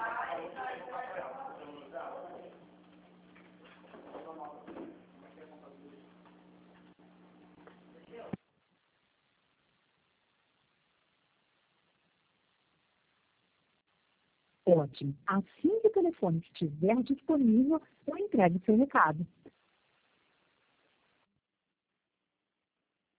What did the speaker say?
Ótimo. Assim que o telefone estiver disponível, eu entregue seu recado.